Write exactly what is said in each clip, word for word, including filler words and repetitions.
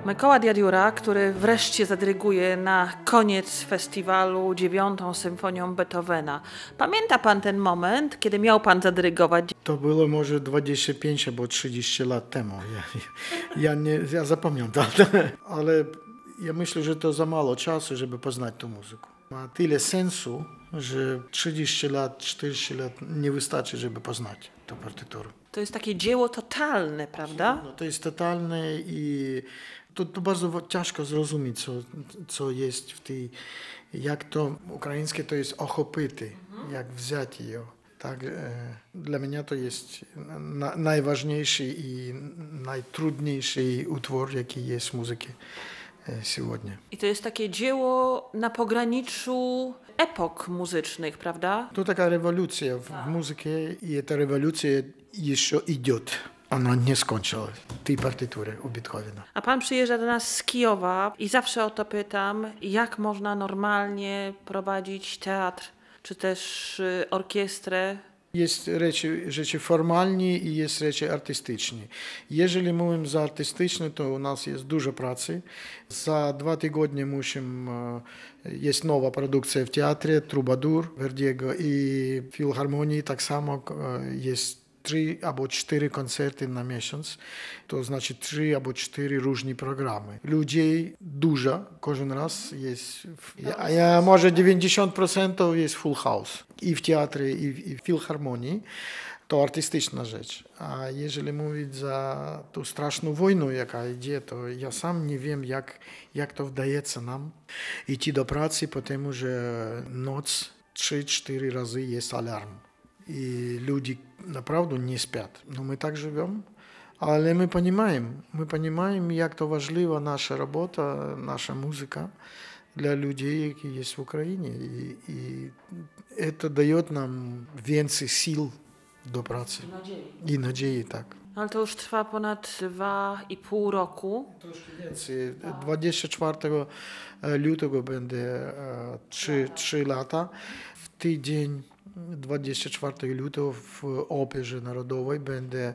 Mykoła Diadiura, który wreszcie zadyryguje na koniec festiwalu dziewiątą symfonią Beethovena. Pamięta pan ten moment, kiedy miał pan zadyrygować? To było może dwadzieścia pięć albo trzydzieści lat temu. Ja, ja, nie, ja zapamiętam, ale ja myślę, że to za mało czasu, żeby poznać tę muzykę. Ma tyle sensu, że trzydzieści lat, czterdzieści lat nie wystarczy, żeby poznać tę partyturę. To jest takie dzieło totalne, prawda? No, to jest totalne i to, to bardzo ciężko zrozumieć, co, co jest w tej, jak to ukraińskie to jest ochopyty, mhm. jak wziąć ją. Tak, e, dla mnie to jest na, najważniejszy i najtrudniejszy utwór, jaki jest w muzyce сегодня. I to jest takie dzieło na pograniczu epok muzycznych, prawda? To taka rewolucja w, w muzyce i ta rewolucja jeszcze idzie. Ona nie skończyła tej partytury u Beethovena. A pan przyjeżdża do nas z Kijowa i zawsze o to pytam, jak można normalnie prowadzić teatr, czy też y, orkiestrę. Jest rzeczy, rzeczy formalne i jest rzeczy artystyczne. Jeżeli mówimy za artystyczne, to u nas jest dużo pracy. Za dwa tygodnie musimy, jest nowa produkcja w teatrze, Troubadour Verdiego i w Filharmonii tak samo jest trzy albo cztery koncerty na miesiąc, to znaczy trzy albo cztery różne programy. Ludzi dużo, każdy raz jest, a ja może dziewięćdziesiąt procent to jest full house. I w teatrze, i w, i w filharmonii. To artystyczna rzecz. A jeżeli mówić za tą straszną wojnę, jaka idzie, to ja sam nie wiem, jak, jak to wdajecie nam iść do pracy, potem, że noc trzy cztery razy jest alarm. I ludzie naprawdę nie śpią. No my tak żyjemy, ale my понимаем, my понимаем, jak to ważna nasza robota, nasza muzyka dla ludzi, którzy jest w Ukrainie. I, i to daje nam więcej sił do pracy. I nadziei. I nadziei, tak. Ale to już trwa ponad dwa i pół roku. Troszkę więcej. dwudziestego czwartego lutego będzie trzy, trzy lata. W tydzień dwudziestego czwartego lutego w Operze Narodowej będzie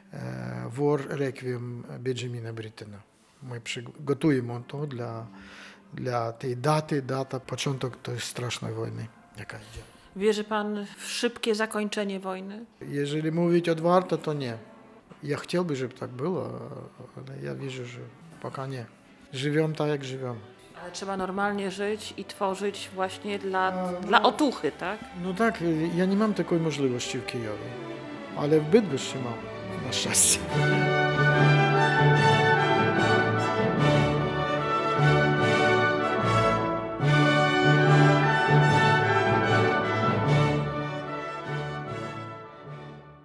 Wor Requiem Benjamina Brittena. My przygotujemy to dla, dla tej daty. Data, początek tej strasznej wojny, jaka idzie. Wierzy pan w szybkie zakończenie wojny? Jeżeli mówić otwarto, to nie. Ja chciałbym, żeby tak było, ale ja wierzę, że poka nie. Żywią tak, jak żywią. Ale trzeba normalnie żyć i tworzyć właśnie dla, A, no, dla otuchy, tak? No tak, ja nie mam takiej możliwości w Kijowie, ale w Bydgoszczy mam, na szczęście.